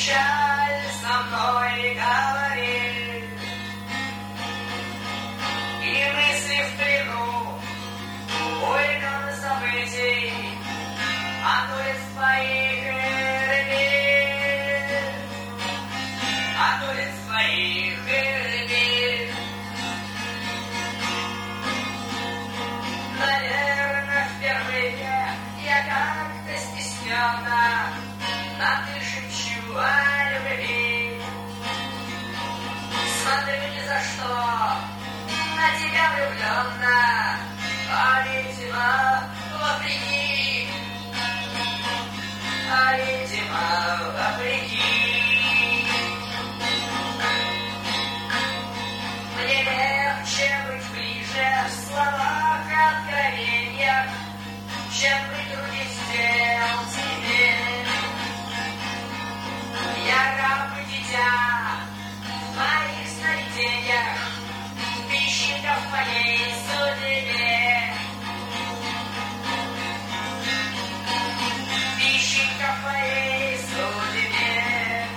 печаль со мной говорит, и мысли в плену уйдут событий, а то из твоих рыбин, а то из твоих рыбин. Наверное, впервые я как-то стесненно на ты шепчу о любви. Смотрю ни за что на тебя влюбленно, а видимо, вопреки, а видимо, вопреки. Мне легче быть ближе в словах откровениях, чем притрудить дел тебе. Я раб и дитя в моих сновидениях, песчинка в моей судьбе. Песчинка в моей судьбе.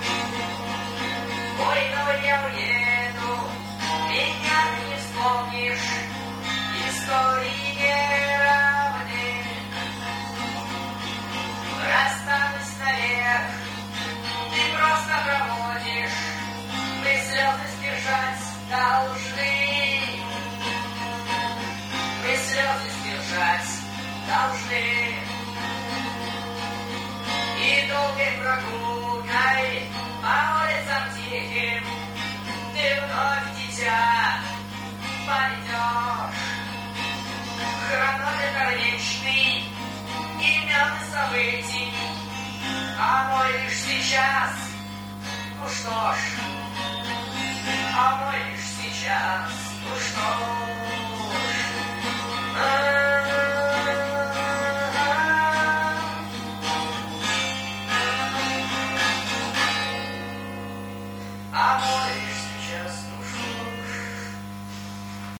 Ой, но я уеду, меня ты не вспомнишь, истории не равны. Расстанусь навек, ты просто проводишь, мы слезы сдержать должны, мы слезы сдержать должны. И долгой прогулкой по улицам тихим ты вновь, дитя, пойдешь. Хронометр вечный, имен и событий, а мой лишь сейчас. Ну что ж, а мой лишь сейчас.